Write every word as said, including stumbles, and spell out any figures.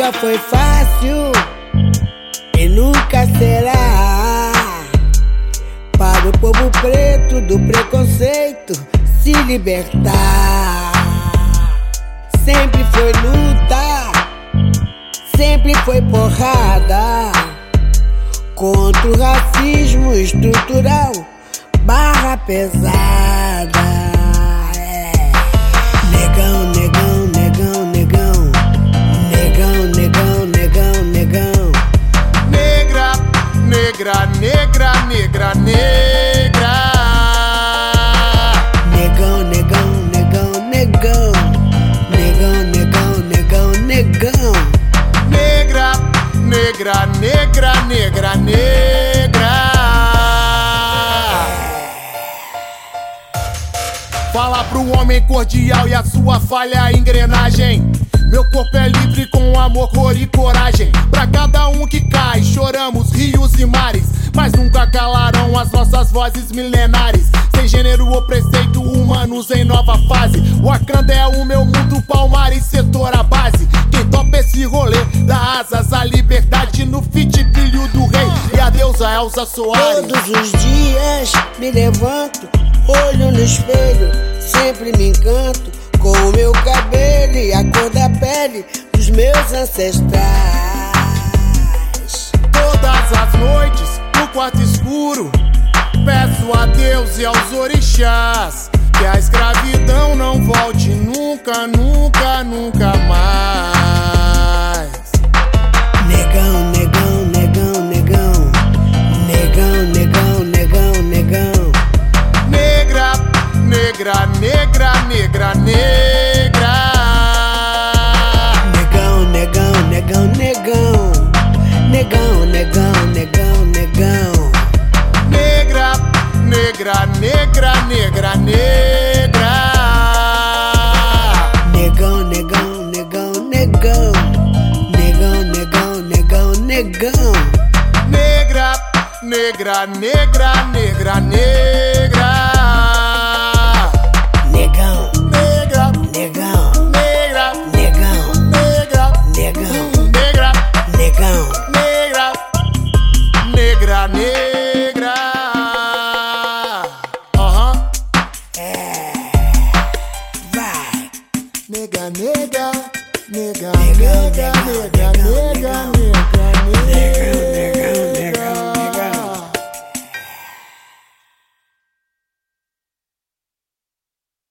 Nunca foi fácil e nunca será para o povo preto do preconceito se libertar. Sempre foi luta, sempre foi porrada contra o racismo estrutural barra pesada. É. Negão, negão, negão, negão, negão, negão, negão, negão. Negra, negra, negra, negra, negra. Negão, negão, negão, negão, negão, negão, negão, negão. Negra, negra, negra, negra, negra. Fala pro homem cordial e a sua falha engrenagem. Meu corpo é livre com amor, cor e coragem. Pra cada um que cai, choramos rios e mares, mas nunca calarão as nossas vozes milenares. Sem gênero ou preceito, humanos em nova fase. Wakanda é o meu mundo, Palmares, setor a base. Quem topa esse rolê dá asas à liberdade no feat filho do rei e a deusa Elza Soares. Todos os dias me levanto, olho no espelho, sempre me encanto com o meu cabelo e a cor da pele dos meus ancestrais. Todas as noites, no quarto escuro, peço a Deus e aos orixás que a escravidão não volte nunca, nunca, nunca mais. Negão, negão, negão, negão, negão, negão, negão, negão. Negra, negra, negra, negra, negra. Negão, negão, negão, negão, negão, negão, negão, negão. Negra, negra, negra, negra, negra. Negão, negão, negão, negão, negão, negão, negão, negão. Negra, negra, negra, negra, negra. Negão, Negra, negão, negra, negão, negra, negão, negra, negão. negra, negra, negra.